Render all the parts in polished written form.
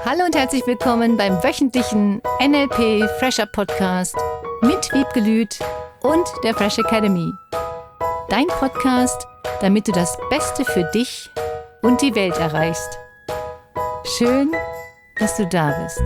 Hallo und herzlich willkommen beim wöchentlichen NLP Fresher Podcast mit Wiebke Lüth und der Fresh Academy. Dein Podcast, damit du das Beste für dich und die Welt erreichst. Schön, dass du da bist.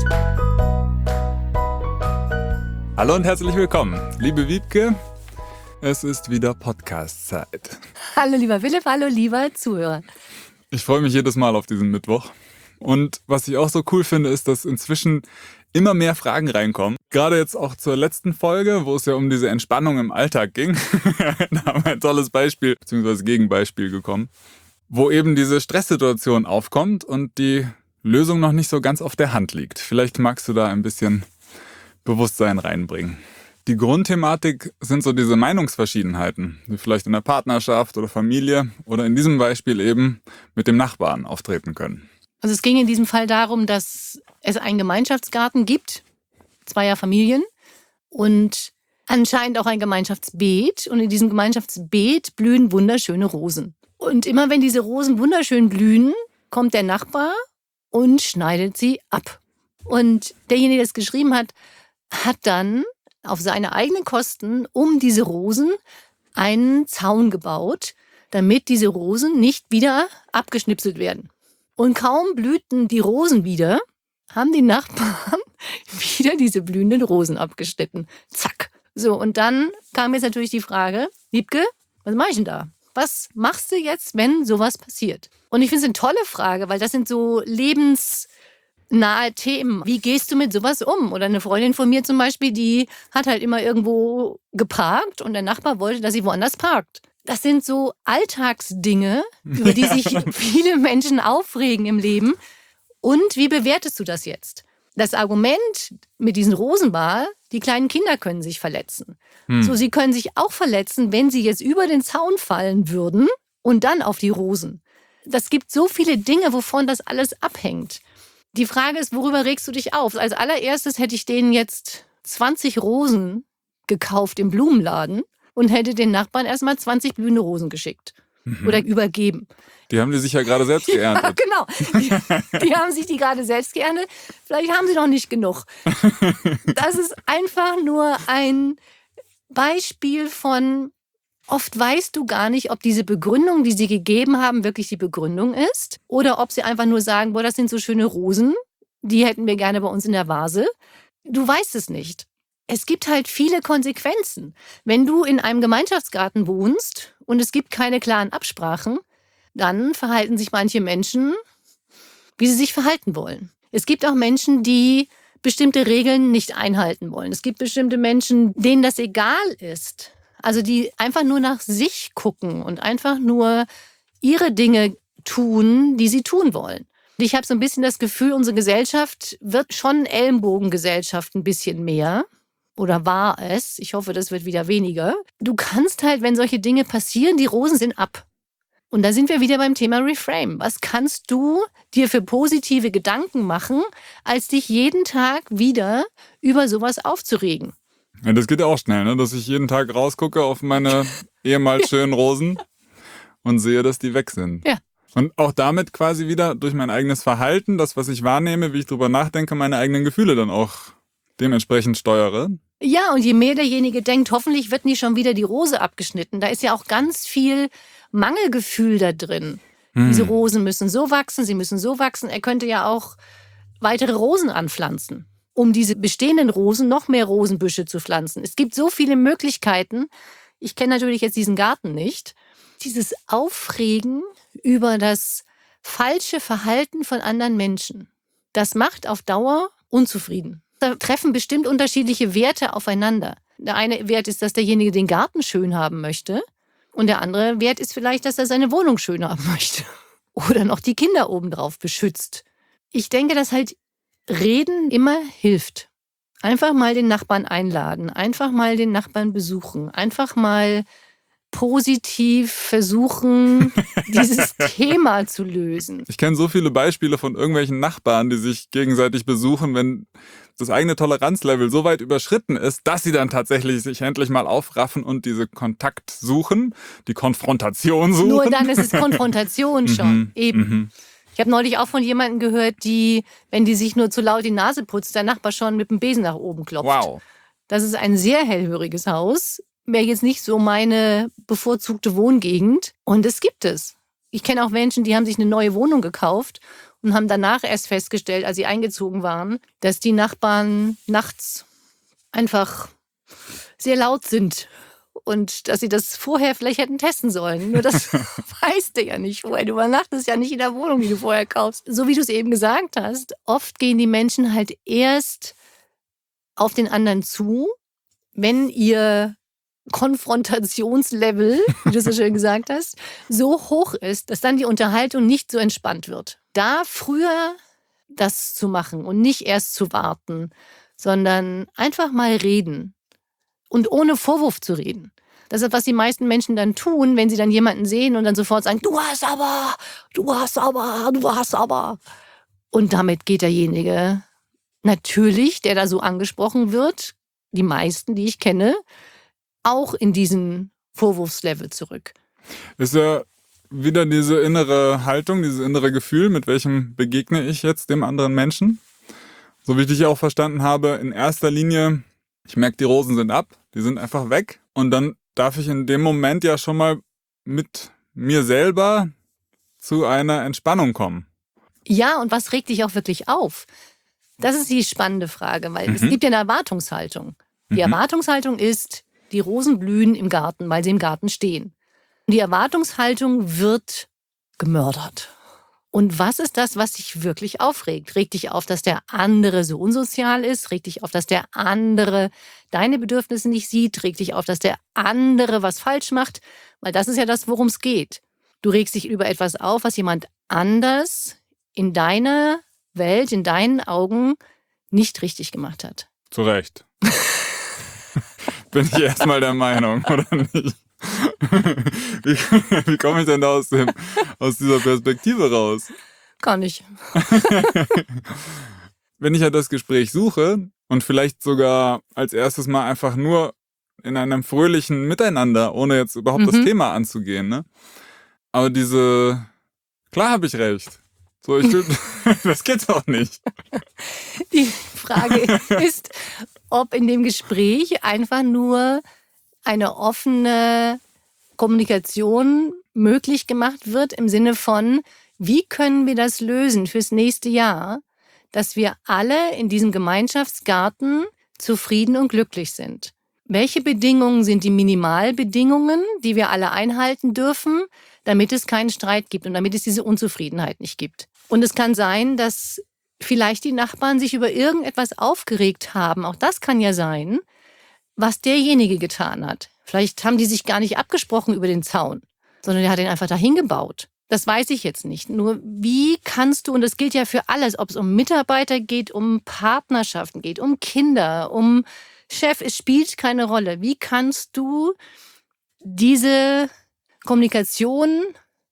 Hallo und herzlich willkommen, liebe Wiebke. Es ist wieder Podcast-Zeit. Hallo lieber Philipp, hallo lieber Zuhörer. Ich freue mich jedes Mal auf diesen Mittwoch. Und was ich auch so cool finde, ist, dass inzwischen immer mehr Fragen reinkommen. Gerade jetzt auch zur letzten Folge, wo es ja um diese Entspannung im Alltag ging. Da haben wir ein tolles Beispiel bzw. Gegenbeispiel bekommen, wo eben diese Stresssituation aufkommt und die Lösung noch nicht so ganz auf der Hand liegt. Vielleicht magst du da ein bisschen Bewusstsein reinbringen. Die Grundthematik sind so diese Meinungsverschiedenheiten, die vielleicht in der Partnerschaft oder Familie oder in diesem Beispiel eben mit dem Nachbarn auftreten können. Also es ging in diesem Fall darum, dass es einen Gemeinschaftsgarten gibt, zweier Familien und anscheinend auch ein Gemeinschaftsbeet. Und in diesem Gemeinschaftsbeet blühen wunderschöne Rosen. Und immer wenn diese Rosen wunderschön blühen, kommt der Nachbar und schneidet sie ab. Und derjenige, der es geschrieben hat, hat dann auf seine eigenen Kosten um diese Rosen einen Zaun gebaut, damit diese Rosen nicht wieder abgeschnipselt werden. Und kaum blühten die Rosen wieder, haben die Nachbarn wieder diese blühenden Rosen abgeschnitten. Zack. So, und dann kam jetzt natürlich die Frage, Wiebke, was mache ich denn da? Was machst du jetzt, wenn sowas passiert? Und ich finde es eine tolle Frage, weil das sind so lebensnahe Themen. Wie gehst du mit sowas um? Oder eine Freundin von mir zum Beispiel, die hat halt immer irgendwo geparkt und der Nachbar wollte, dass sie woanders parkt. Das sind so Alltagsdinge, über die sich viele Menschen aufregen im Leben. Und wie bewertest du das jetzt? Das Argument mit diesen Rosen war, die kleinen Kinder können sich verletzen. So, sie können sich auch verletzen, wenn sie jetzt über den Zaun fallen würden und dann auf die Rosen. Das gibt so viele Dinge, wovon das alles abhängt. Die Frage ist, worüber regst du dich auf? Als allererstes hätte ich denen jetzt 20 Rosen gekauft im Blumenladen und hätte den Nachbarn erstmal 20 blühende Rosen geschickt oder übergeben. Die haben die sich ja gerade selbst geerntet. Ja, genau. Die haben sich die gerade selbst geerntet. Vielleicht haben sie noch nicht genug. Das ist einfach nur ein Beispiel von, oft weißt du gar nicht, ob diese Begründung, die sie gegeben haben, wirklich die Begründung ist oder ob sie einfach nur sagen, boah, das sind so schöne Rosen, die hätten wir gerne bei uns in der Vase. Du weißt es nicht. Es gibt halt viele Konsequenzen. Wenn du in einem Gemeinschaftsgarten wohnst und es gibt keine klaren Absprachen, dann verhalten sich manche Menschen, wie sie sich verhalten wollen. Es gibt auch Menschen, die bestimmte Regeln nicht einhalten wollen. Es gibt bestimmte Menschen, denen das egal ist. Also die einfach nur nach sich gucken und einfach nur ihre Dinge tun, die sie tun wollen. Und ich habe so ein bisschen das Gefühl, unsere Gesellschaft wird schon Ellenbogengesellschaft ein bisschen mehr. Oder war es? Ich hoffe, das wird wieder weniger. Du kannst halt, wenn solche Dinge passieren, die Rosen sind ab. Und da sind wir wieder beim Thema Reframe. Was kannst du dir für positive Gedanken machen, als dich jeden Tag wieder über sowas aufzuregen? Ja, das geht ja auch schnell, ne? Dass ich jeden Tag rausgucke auf meine ehemals schönen Rosen und sehe, dass die weg sind. Ja. Und auch damit quasi wieder durch mein eigenes Verhalten, das, was ich wahrnehme, wie ich drüber nachdenke, meine eigenen Gefühle dann auch dementsprechend steuere. Ja, und je mehr derjenige denkt, hoffentlich wird nicht schon wieder die Rose abgeschnitten. Da ist ja auch ganz viel Mangelgefühl da drin. Diese Rosen müssen so wachsen, sie müssen so wachsen. Er könnte ja auch weitere Rosen anpflanzen, um diese bestehenden Rosen noch mehr Rosenbüsche zu pflanzen. Es gibt so viele Möglichkeiten. Ich kenne natürlich jetzt diesen Garten nicht. Dieses Aufregen über das falsche Verhalten von anderen Menschen, das macht auf Dauer unzufrieden. Da treffen bestimmt unterschiedliche Werte aufeinander. Der eine Wert ist, dass derjenige den Garten schön haben möchte. Und der andere Wert ist vielleicht, dass er seine Wohnung schön haben möchte. Oder noch die Kinder obendrauf beschützt. Ich denke, dass halt Reden immer hilft. Einfach mal den Nachbarn einladen. Einfach mal den Nachbarn besuchen. Einfach mal positiv versuchen, dieses Thema zu lösen. Ich kenne so viele Beispiele von irgendwelchen Nachbarn, die sich gegenseitig besuchen, wenn das eigene Toleranzlevel so weit überschritten ist, dass sie dann tatsächlich sich endlich mal aufraffen und diese Kontakt suchen, die Konfrontation suchen. Nur dann ist es Konfrontation schon, eben. Ich habe neulich auch von jemandem gehört, die, wenn die sich nur zu laut die Nase putzt, der Nachbar schon mit dem Besen nach oben klopft. Wow. Das ist ein sehr hellhöriges Haus. Wäre jetzt nicht so meine bevorzugte Wohngegend. Und es gibt es. Ich kenne auch Menschen, die haben sich eine neue Wohnung gekauft und haben danach erst festgestellt, als sie eingezogen waren, dass die Nachbarn nachts einfach sehr laut sind. Und dass sie das vorher vielleicht hätten testen sollen. Nur das weißt du ja nicht vorher. Du übernachtest ja nicht in der Wohnung, die du vorher kaufst. So wie du es eben gesagt hast, oft gehen die Menschen halt erst auf den anderen zu, wenn ihr Konfrontationslevel, wie du so schön gesagt hast, so hoch ist, dass dann die Unterhaltung nicht so entspannt wird. Da früher das zu machen und nicht erst zu warten, sondern einfach mal reden. Und ohne Vorwurf zu reden. Das ist, was die meisten Menschen dann tun, wenn sie dann jemanden sehen und dann sofort sagen, du hast aber, du hast aber, du hast aber. Und damit geht derjenige natürlich, der da so angesprochen wird, die meisten, die ich kenne, auch in diesen Vorwurfslevel zurück. Ist ja wieder diese innere Haltung, dieses innere Gefühl, mit welchem begegne ich jetzt dem anderen Menschen. So wie ich dich auch verstanden habe, in erster Linie, ich merke, die Rosen sind ab, die sind einfach weg. Und dann darf ich in dem Moment ja schon mal mit mir selber zu einer Entspannung kommen. Ja, und was regt dich auch wirklich auf? Das ist die spannende Frage, weil es gibt ja eine Erwartungshaltung. Die Erwartungshaltung ist, die Rosen blühen im Garten, weil sie im Garten stehen. Die Erwartungshaltung wird gemördert. Und was ist das, was dich wirklich aufregt? Regt dich auf, dass der andere so unsozial ist? Regt dich auf, dass der andere deine Bedürfnisse nicht sieht? Regt dich auf, dass der andere was falsch macht? Weil das ist ja das, worum es geht. Du regst dich über etwas auf, was jemand anders in deiner Welt, in deinen Augen nicht richtig gemacht hat. Zu Recht. Bin ich erstmal der Meinung, oder nicht? Wie komme ich denn da aus dieser Perspektive raus? Gar nicht. Wenn ich ja das Gespräch suche und vielleicht sogar als erstes mal einfach nur in einem fröhlichen Miteinander, ohne jetzt überhaupt das Thema anzugehen, ne? Aber klar habe ich recht. So, das geht doch nicht. Die Frage ist, ob in dem Gespräch einfach nur eine offene Kommunikation möglich gemacht wird im Sinne von, wie können wir das lösen fürs nächste Jahr, dass wir alle in diesem Gemeinschaftsgarten zufrieden und glücklich sind. Welche Bedingungen sind die Minimalbedingungen, die wir alle einhalten dürfen, damit es keinen Streit gibt und damit es diese Unzufriedenheit nicht gibt? Und es kann sein, dass vielleicht die Nachbarn sich über irgendetwas aufgeregt haben, auch das kann ja sein, was derjenige getan hat. Vielleicht haben die sich gar nicht abgesprochen über den Zaun, sondern der hat ihn einfach dahin gebaut. Das weiß ich jetzt nicht. Nur wie kannst du, und das gilt ja für alles, ob es um Mitarbeiter geht, um Partnerschaften geht, um Kinder, um Chef, es spielt keine Rolle. Wie kannst du diese Kommunikation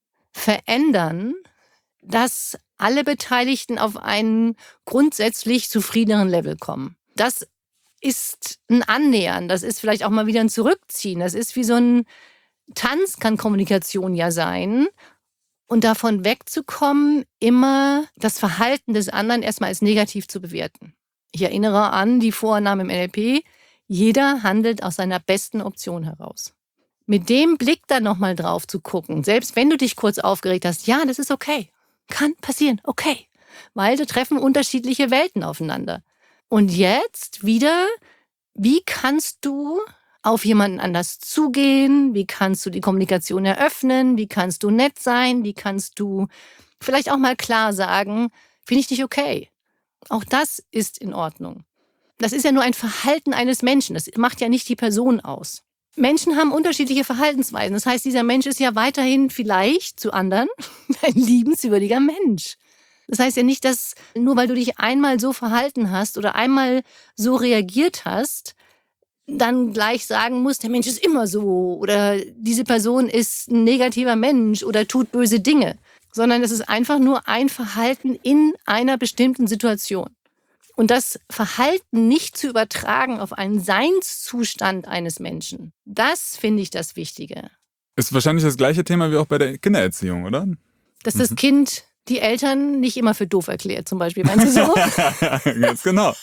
verändern, dass alle Beteiligten auf einen grundsätzlich zufriedeneren Level kommen? Das ist ein Annähern, das ist vielleicht auch mal wieder ein Zurückziehen. Das ist wie so ein Tanz, kann Kommunikation ja sein. Und davon wegzukommen, immer das Verhalten des anderen erstmal als negativ zu bewerten. Ich erinnere an die Vorannahme im NLP, jeder handelt aus seiner besten Option heraus. Mit dem Blick dann nochmal drauf zu gucken, selbst wenn du dich kurz aufgeregt hast, ja, das ist okay, kann passieren, okay. Weil da treffen unterschiedliche Welten aufeinander. Und jetzt wieder, wie kannst du auf jemanden anders zugehen? Wie kannst du die Kommunikation eröffnen? Wie kannst du nett sein? Wie kannst du vielleicht auch mal klar sagen, finde ich nicht okay? Auch das ist in Ordnung. Das ist ja nur ein Verhalten eines Menschen. Das macht ja nicht die Person aus. Menschen haben unterschiedliche Verhaltensweisen. Das heißt, dieser Mensch ist ja weiterhin vielleicht zu anderen ein liebenswürdiger Mensch. Das heißt ja nicht, dass nur weil du dich einmal so verhalten hast oder einmal so reagiert hast, dann gleich sagen musst, der Mensch ist immer so oder diese Person ist ein negativer Mensch oder tut böse Dinge. Sondern es ist einfach nur ein Verhalten in einer bestimmten Situation. Und das Verhalten nicht zu übertragen auf einen Seinszustand eines Menschen, das finde ich das Wichtige. Ist wahrscheinlich das gleiche Thema wie auch bei der Kindererziehung, oder? Dass das Kind die Eltern nicht immer für doof erklärt, zum Beispiel. Meinst du so? Ganz genau.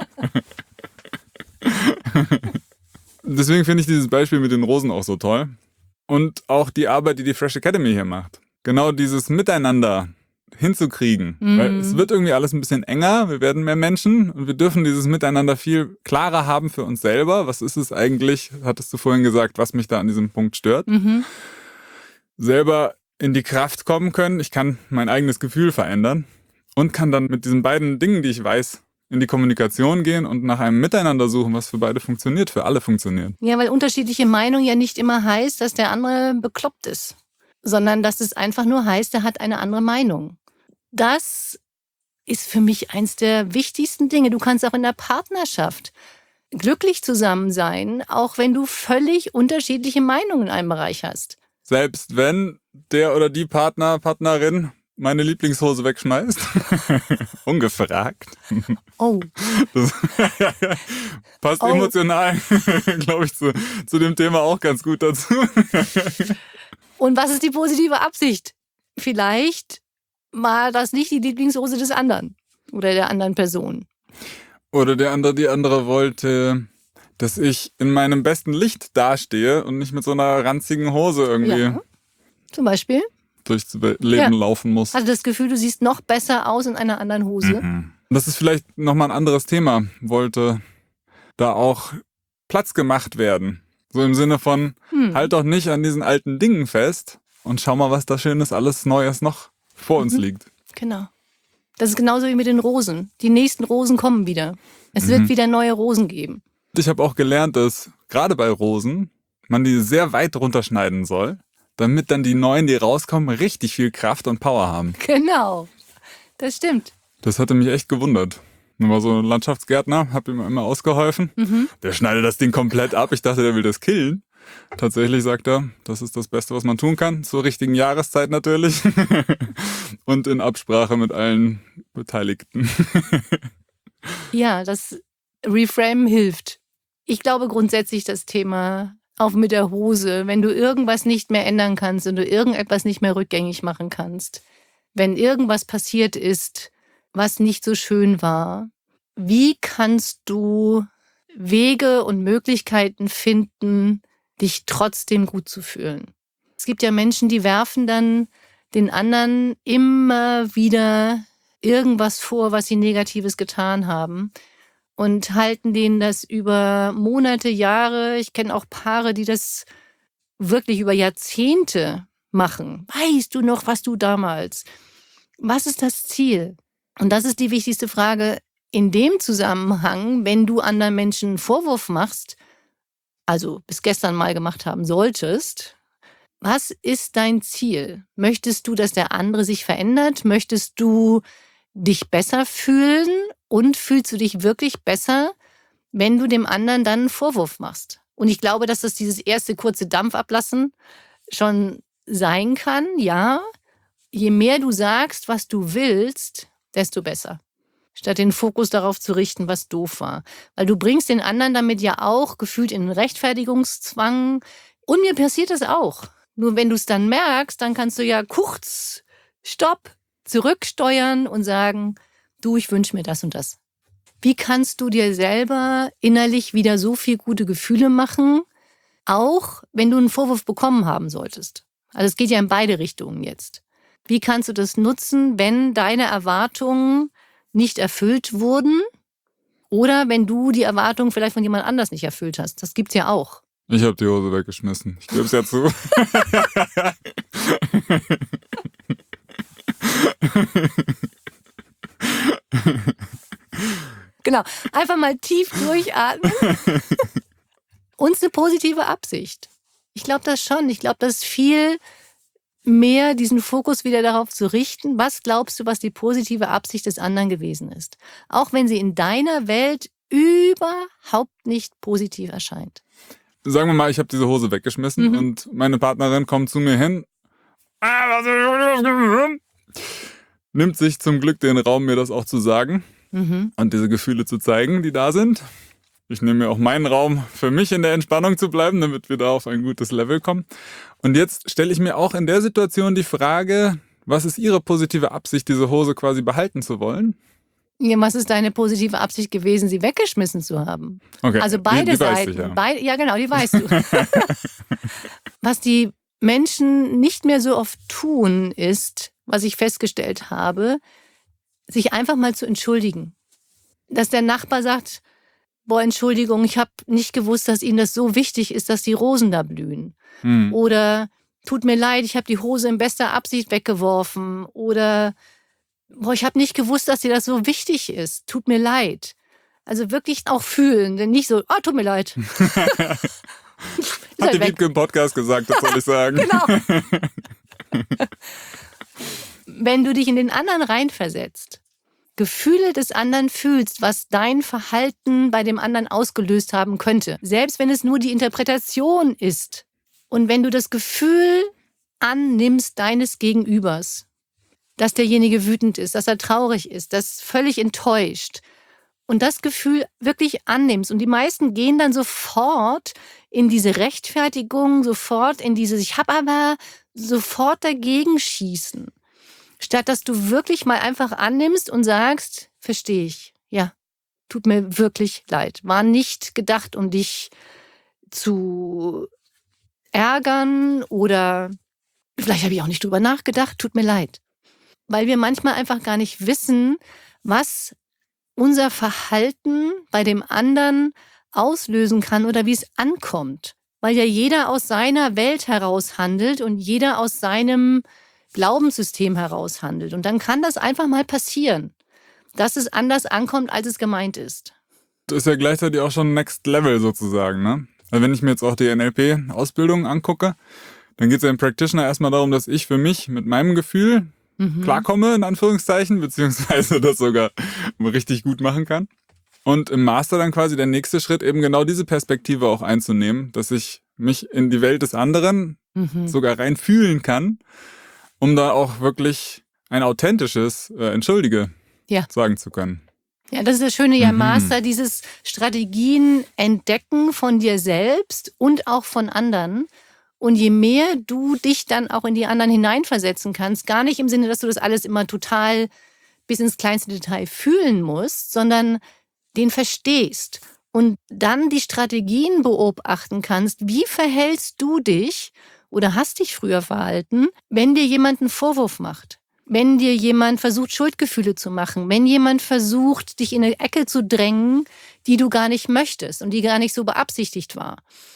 Deswegen finde ich dieses Beispiel mit den Rosen auch so toll. Und auch die Arbeit, die Fresh Academy hier macht. Genau dieses Miteinander hinzukriegen. Weil es wird irgendwie alles ein bisschen enger, wir werden mehr Menschen und wir dürfen dieses Miteinander viel klarer haben für uns selber. Was ist es eigentlich, hattest du vorhin gesagt, was mich da an diesem Punkt stört? Selber in die Kraft kommen können. Ich kann mein eigenes Gefühl verändern und kann dann mit diesen beiden Dingen, die ich weiß, in die Kommunikation gehen und nach einem Miteinander suchen, was für beide funktioniert, für alle funktioniert. Ja, weil unterschiedliche Meinung ja nicht immer heißt, dass der andere bekloppt ist, sondern dass es einfach nur heißt, er hat eine andere Meinung. Das ist für mich eins der wichtigsten Dinge. Du kannst auch in der Partnerschaft glücklich zusammen sein, auch wenn du völlig unterschiedliche Meinungen in einem Bereich hast. Selbst wenn der oder die Partnerin meine Lieblingshose wegschmeißt. Ungefragt. Oh. Das passt emotional, glaube ich, zu dem Thema auch ganz gut dazu. Und was ist die positive Absicht? Vielleicht war das nicht die Lieblingshose des anderen oder der anderen Person. Oder die andere wollte, dass ich in meinem besten Licht dastehe und nicht mit so einer ranzigen Hose irgendwie zum Beispiel durchs Leben laufen muss. Hatte das Gefühl, du siehst noch besser aus in einer anderen Hose. Das ist vielleicht nochmal ein anderes Thema. Wollte da auch Platz gemacht werden. So im Sinne von, halt doch nicht an diesen alten Dingen fest und schau mal, was da Schönes, alles Neues noch vor uns liegt. Genau. Das ist genauso wie mit den Rosen. Die nächsten Rosen kommen wieder. Es wird wieder neue Rosen geben. Ich habe auch gelernt, dass gerade bei Rosen man die sehr weit runterschneiden soll, damit dann die neuen, die rauskommen, richtig viel Kraft und Power haben. Genau, das stimmt. Das hatte mich echt gewundert. Ich war so ein Landschaftsgärtner, habe ihm immer ausgeholfen. Der schneidet das Ding komplett ab. Ich dachte, der will das killen. Tatsächlich sagt er, das ist das Beste, was man tun kann. Zur richtigen Jahreszeit natürlich. Und in Absprache mit allen Beteiligten. Ja, das Reframe hilft. Ich glaube grundsätzlich das Thema auch mit der Hose, wenn du irgendwas nicht mehr ändern kannst und du irgendetwas nicht mehr rückgängig machen kannst, wenn irgendwas passiert ist, was nicht so schön war, wie kannst du Wege und Möglichkeiten finden, dich trotzdem gut zu fühlen? Es gibt ja Menschen, die werfen dann den anderen immer wieder irgendwas vor, was sie Negatives getan haben und halten denen das über Monate, Jahre. Ich kenne auch Paare, die das wirklich über Jahrzehnte machen. Weißt du noch, was du damals? Was ist das Ziel? Und das ist die wichtigste Frage in dem Zusammenhang, wenn du anderen Menschen einen Vorwurf machst, also bis gestern mal gemacht haben solltest. Was ist dein Ziel? Möchtest du, dass der andere sich verändert? Möchtest du dich besser fühlen? Und fühlst du dich wirklich besser, wenn du dem anderen dann einen Vorwurf machst? Und ich glaube, dass das dieses erste kurze Dampfablassen schon sein kann, ja. Je mehr du sagst, was du willst, desto besser. Statt den Fokus darauf zu richten, was doof war. Weil du bringst den anderen damit ja auch gefühlt in einen Rechtfertigungszwang. Und mir passiert das auch. Nur wenn du es dann merkst, dann kannst du ja kurz, stopp, zurücksteuern und sagen, du, ich wünsche mir das und das. Wie kannst du dir selber innerlich wieder so viel gute Gefühle machen, auch wenn du einen Vorwurf bekommen haben solltest? Also es geht ja in beide Richtungen jetzt. Wie kannst du das nutzen, wenn deine Erwartungen nicht erfüllt wurden oder wenn du die Erwartungen vielleicht von jemand anders nicht erfüllt hast? Das gibt's ja auch. Ich habe die Hose weggeschmissen. Ich gebe es ja zu. Genau, einfach mal tief durchatmen. Und eine positive Absicht. Ich glaube das schon. Ich glaube, dass viel mehr diesen Fokus wieder darauf zu richten, was glaubst du, was die positive Absicht des anderen gewesen ist. Auch wenn sie in deiner Welt überhaupt nicht positiv erscheint. Sagen wir mal, ich habe diese Hose weggeschmissen und meine Partnerin kommt zu mir hin, nimmt sich zum Glück den Raum, mir das auch zu sagen und diese Gefühle zu zeigen, die da sind. Ich nehme mir auch meinen Raum für mich in der Entspannung zu bleiben, damit wir da auf ein gutes Level kommen. Und jetzt stelle ich mir auch in der Situation die Frage, Was ist Ihre positive Absicht, diese Hose quasi behalten zu wollen? Ja, was ist deine positive Absicht gewesen, sie weggeschmissen zu haben? Okay, Also beide die weiß Seiten. ich, ja. Ja, genau, die weißt du. Was die Menschen nicht mehr so oft tun, ist, was ich festgestellt habe, sich einfach mal zu entschuldigen. Dass der Nachbar sagt, boah, Entschuldigung, ich habe nicht gewusst, dass Ihnen das so wichtig ist, dass die Rosen da blühen. Oder tut mir leid, ich habe die Hose in bester Absicht weggeworfen. Oder boah, ich habe nicht gewusst, dass dir das so wichtig ist. Tut mir leid. Also wirklich auch fühlen, denn nicht so, tut mir leid. Hat die Wiebke im Podcast gesagt, das soll ich sagen. Genau. Wenn du dich in den anderen reinversetzt, Gefühle des anderen fühlst, was dein Verhalten bei dem anderen ausgelöst haben könnte, selbst wenn es nur die Interpretation ist, und wenn du das Gefühl annimmst deines Gegenübers, dass derjenige wütend ist, dass er traurig ist, dass völlig enttäuscht, und das Gefühl wirklich annimmst, und die meisten gehen dann sofort in diese Rechtfertigung, sofort in dieses ich habe aber sofort dagegen schießen, statt dass du wirklich mal einfach annimmst und sagst, verstehe ich, ja, tut mir wirklich leid, war nicht gedacht, um dich zu ärgern oder vielleicht habe ich auch nicht drüber nachgedacht, tut mir leid. Weil wir manchmal einfach gar nicht wissen, was unser Verhalten bei dem anderen auslösen kann oder wie es ankommt. Weil ja jeder aus seiner Welt heraus handelt und jeder aus seinem Glaubenssystem heraus handelt. Und dann kann das einfach mal passieren, dass es anders ankommt, als es gemeint ist. Das ist ja gleichzeitig auch schon Next Level sozusagen, ne? Also wenn ich mir jetzt auch die NLP-Ausbildung angucke, dann geht es ja im Practitioner erstmal darum, dass ich für mich mit meinem Gefühl klarkomme, in Anführungszeichen, beziehungsweise das sogar richtig gut machen kann. Und im Master dann quasi der nächste Schritt, eben genau diese Perspektive auch einzunehmen, dass ich mich in die Welt des anderen sogar rein fühlen kann, um da auch wirklich ein authentisches Entschuldige sagen zu können. Ja, das ist das Schöne ja im Master, dieses Strategien entdecken von dir selbst und auch von anderen. Und je mehr du dich dann auch in die anderen hineinversetzen kannst, gar nicht im Sinne, dass du das alles immer total bis ins kleinste Detail fühlen musst, sondern den verstehst und dann die Strategien beobachten kannst, wie verhältst du dich oder hast dich früher verhalten, wenn dir jemand einen Vorwurf macht, wenn dir jemand versucht, Schuldgefühle zu machen, wenn jemand versucht, dich in eine Ecke zu drängen, die du gar nicht möchtest und die gar nicht so beabsichtigt war.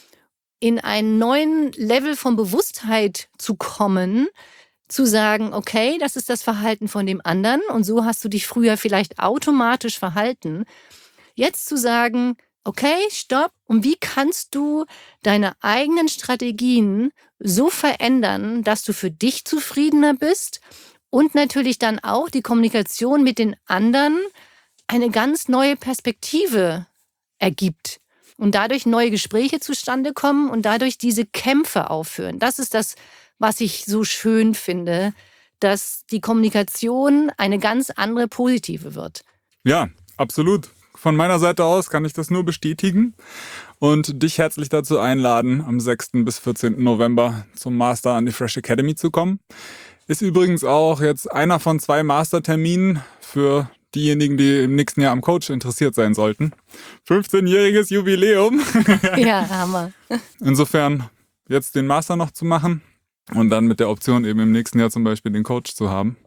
In einen neuen Level von Bewusstheit zu kommen, zu sagen, okay, das ist das Verhalten von dem anderen und so hast du dich früher vielleicht automatisch verhalten. Jetzt zu sagen, okay, stopp, und wie kannst du deine eigenen Strategien so verändern, dass du für dich zufriedener bist und natürlich dann auch die Kommunikation mit den anderen eine ganz neue Perspektive ergibt. Und dadurch neue Gespräche zustande kommen und dadurch diese Kämpfe aufhören. Das ist das, was ich so schön finde, dass die Kommunikation eine ganz andere positive wird. Ja, absolut. Von meiner Seite aus kann ich das nur bestätigen und dich herzlich dazu einladen, am 6. bis 14. November zum Master an die Fresh Academy zu kommen. Ist übrigens auch jetzt einer von 2 Masterterminen für diejenigen, die im nächsten Jahr am Coach interessiert sein sollten. 15-jähriges Jubiläum. Ja, Hammer. Insofern jetzt den Master noch zu machen und dann mit der Option eben im nächsten Jahr zum Beispiel den Coach zu haben.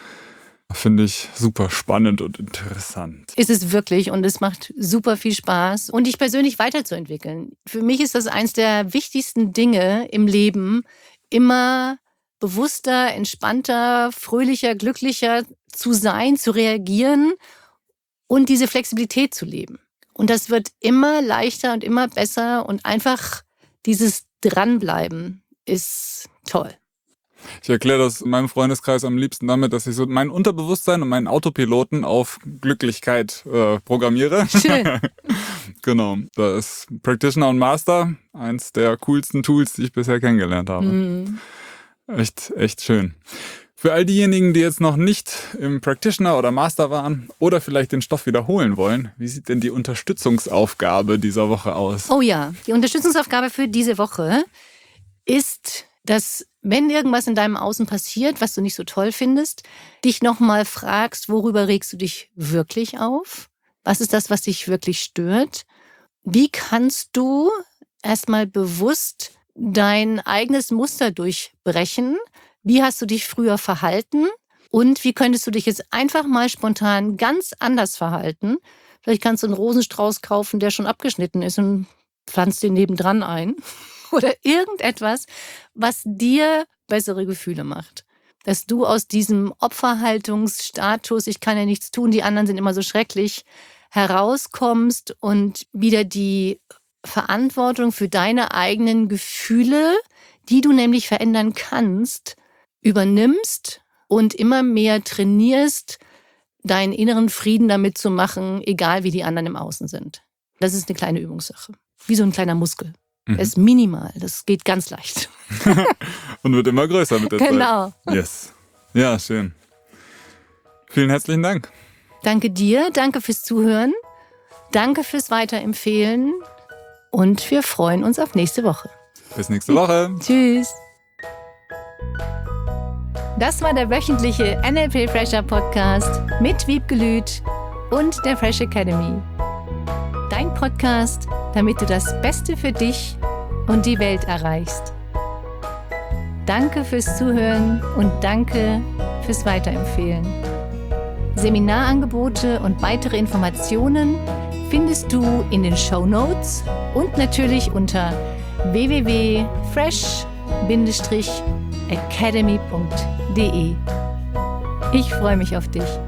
Finde ich super spannend und interessant. Ist es wirklich und es macht super viel Spaß und dich persönlich weiterzuentwickeln. Für mich ist das eins der wichtigsten Dinge im Leben, immer bewusster, entspannter, fröhlicher, glücklicher zu sein, zu reagieren und diese Flexibilität zu leben. Und das wird immer leichter und immer besser und einfach dieses Dranbleiben ist toll. Ich erkläre das in meinem Freundeskreis am liebsten damit, dass ich so mein Unterbewusstsein und meinen Autopiloten auf Glücklichkeit programmiere. Schön. Genau, da ist Practitioner und Master eins der coolsten Tools, die ich bisher kennengelernt habe. Echt schön. Für all diejenigen, die jetzt noch nicht im Practitioner oder Master waren oder vielleicht den Stoff wiederholen wollen, wie sieht denn die Unterstützungsaufgabe dieser Woche aus? Oh ja, die Unterstützungsaufgabe für diese Woche ist das wenn irgendwas in deinem Außen passiert, was du nicht so toll findest, dich nochmal fragst, worüber regst du dich wirklich auf? Was ist das, was dich wirklich stört? Wie kannst du erstmal bewusst dein eigenes Muster durchbrechen? Wie hast du dich früher verhalten? Und wie könntest du dich jetzt einfach mal spontan ganz anders verhalten? Vielleicht kannst du einen Rosenstrauß kaufen, der schon abgeschnitten ist und pflanzt den nebendran ein. Oder irgendetwas, was dir bessere Gefühle macht. Dass du aus diesem Opferhaltungsstatus, ich kann ja nichts tun, die anderen sind immer so schrecklich, herauskommst und wieder die Verantwortung für deine eigenen Gefühle, die du nämlich verändern kannst, übernimmst und immer mehr trainierst, deinen inneren Frieden damit zu machen, egal wie die anderen im Außen sind. Das ist eine kleine Übungssache. Wie so ein kleiner Muskel. Das ist minimal, das geht ganz leicht. Und wird immer größer mit der Zeit. Genau. Yes. Ja, schön. Vielen herzlichen Dank. Danke dir, danke fürs Zuhören, danke fürs Weiterempfehlen und wir freuen uns auf nächste Woche. Bis nächste Woche. Tschüss. Das war der wöchentliche NLP Fresher Podcast mit Wiebke Lüth und der Fresh Academy. Dein Podcast, damit du das Beste für dich und die Welt erreichst. Danke fürs Zuhören und danke fürs Weiterempfehlen. Seminarangebote und weitere Informationen findest du in den Shownotes und natürlich unter www.fresh-academy.de. Ich freue mich auf dich.